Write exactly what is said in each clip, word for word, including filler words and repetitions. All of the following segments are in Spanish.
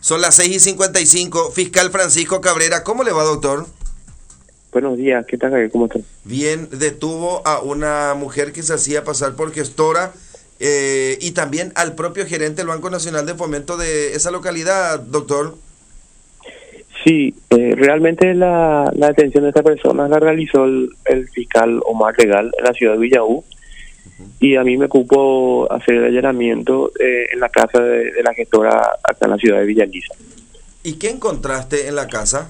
Son las seis y cincuenta y cinco. Fiscal Francisco Cabrera, ¿cómo le va, doctor? Buenos días, ¿qué tal, Javier? ¿Cómo estás? Bien, detuvo a una mujer que se hacía pasar por gestora eh, y también al propio gerente del Banco Nacional de Fomento de esa localidad, doctor. Sí, eh, realmente la, la detención de esta persona la realizó el, el fiscal Omar Legal en la ciudad de Villaú. Y a mí me cupo hacer el allanamiento eh, en la casa de, de la gestora acá en la ciudad de Villa Elisa. ¿Y qué encontraste en la casa?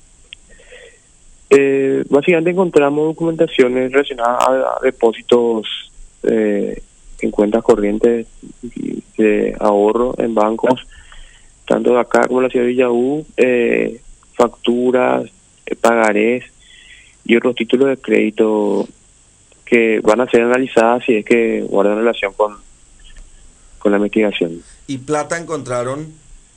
Eh, básicamente encontramos documentaciones relacionadas a, a depósitos eh, en cuentas corrientes de ahorro en bancos, tanto de acá como en la ciudad de Villaú, eh, facturas, eh, pagarés y otros títulos de crédito que van a ser analizadas si es que guardan relación con, con la investigación. ¿Y plata encontraron?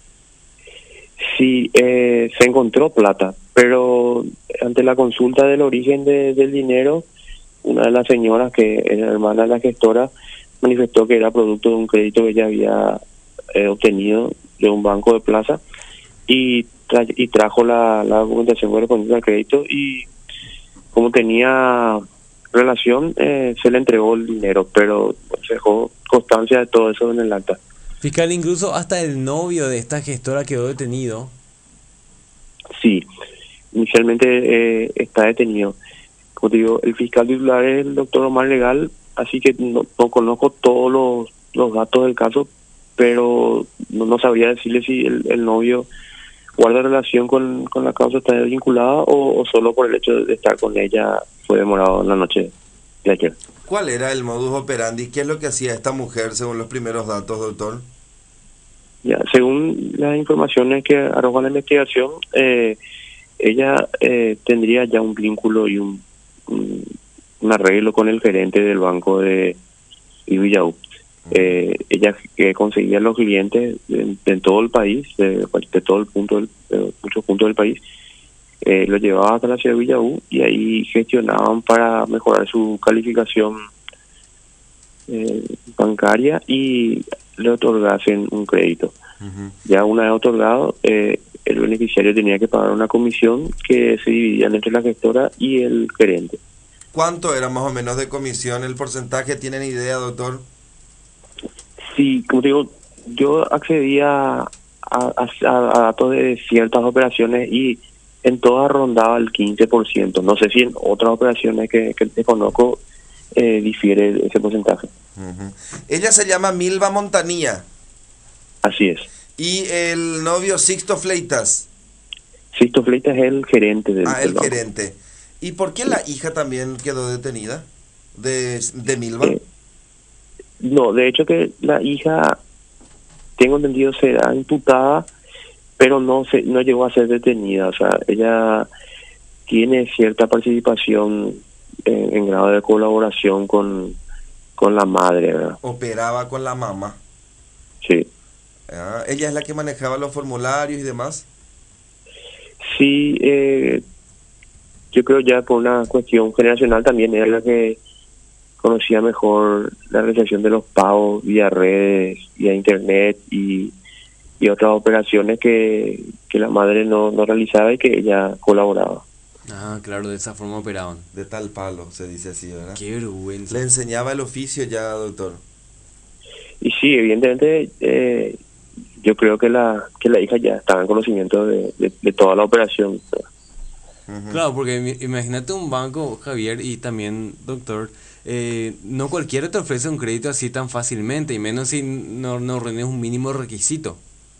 Sí, eh, se encontró plata, pero ante la consulta del origen de, del dinero, una de las señoras, que era hermana de la gestora, manifestó que era producto de un crédito que ella había eh, obtenido de un banco de plaza y, tra y trajo la, la documentación correspondiente al crédito, y como tenía relación, eh, se le entregó el dinero, pero se dejó constancia de todo eso en el acta. Fiscal, incluso hasta el novio de esta gestora quedó detenido. Sí, inicialmente eh, está detenido. Como te digo, el fiscal titular es el doctor Omar Legal, así que no, no conozco todos los, los datos del caso, pero no, no sabría decirle si el, el novio guarda relación con, con la causa, está vinculada, o, o solo por el hecho de estar con ella fue demorado en la noche de ayer. ¿Cuál era el modus operandi? ¿Qué es lo que hacía esta mujer según los primeros datos, doctor? Ya, según las informaciones que arroja la investigación, eh, ella eh, tendría ya un vínculo y un, un, un arreglo con el gerente del banco de Villaú. Eh, ella que conseguía los clientes de, de todo el país, de, de todo el punto del, de muchos puntos del país, eh, lo llevaba hasta la ciudad de Villaú y ahí gestionaban para mejorar su calificación eh, bancaria y le otorgasen un crédito. Uh-huh. Ya una vez otorgado, eh, el beneficiario tenía que pagar una comisión que se dividía entre la gestora y el gerente. ¿Cuánto era más o menos de comisión el porcentaje? ¿Tienen idea, doctor? Sí, como te digo, yo accedía a, a, a datos de ciertas operaciones y en todas rondaba el quince por ciento. No sé si en otras operaciones que, que desconozco eh, difiere ese porcentaje. Uh-huh. Ella se llama Milva Montanilla. Así es. ¿Y el novio Sixto Fleitas? Sixto Fleitas es el gerente del Ah, el del gerente. ¿Y por qué la hija también quedó detenida de, de Milva? Eh, no, de hecho que la hija, tengo entendido, será imputada, pero no se, no llegó a ser detenida. O sea, ella tiene cierta participación en, en grado de colaboración con, con la madre, ¿verdad? Operaba con la mamá. Sí. Ah, ¿ella es la que manejaba los formularios y demás? Sí, eh, yo creo ya por una cuestión generacional también era la que conocía mejor la realización de los pagos vía redes, vía internet y, y otras operaciones que, que la madre no, no realizaba y que ella colaboraba. Ah, claro, de esa forma operaban. De tal palo, se dice así, ¿verdad? Qué vergüenza. Le enseñaba el oficio ya, doctor. Y sí, evidentemente, eh, yo creo que la que la hija ya estaba en conocimiento de, de, de toda la operación. Uh-huh. Claro, porque imagínate un banco, Javier, y también, doctor, eh, no cualquiera te ofrece un crédito así tan fácilmente, y menos si no, no reúnes un mínimo requisito.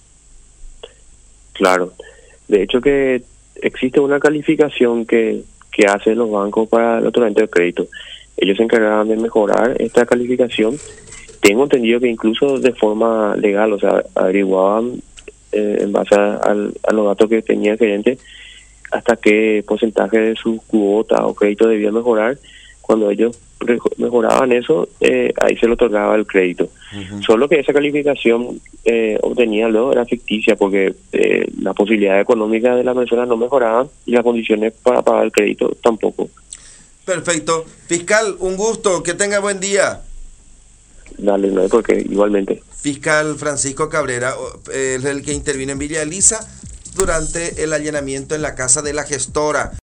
Claro. De hecho que existe una calificación que, que hacen los bancos para el otorgamiento de crédito. Ellos se encargaban de mejorar esta calificación. Tengo entendido que incluso de forma legal, o sea, averiguaban eh, en base a, a, a los datos que tenía el gerente hasta qué porcentaje de su cuota o crédito debía mejorar. Cuando ellos mejoraban eso, eh, ahí se le otorgaba el crédito. Uh-huh. Solo que esa calificación eh, obtenida luego era ficticia porque eh, la posibilidad económica de la persona no mejoraban y las condiciones para pagar el crédito tampoco. Perfecto. Fiscal, un gusto, que tenga buen día. Dale, no hay por qué, igualmente. Fiscal Francisco Cabrera es el que intervino en Villa Elisa durante el allanamiento en la casa de la gestora.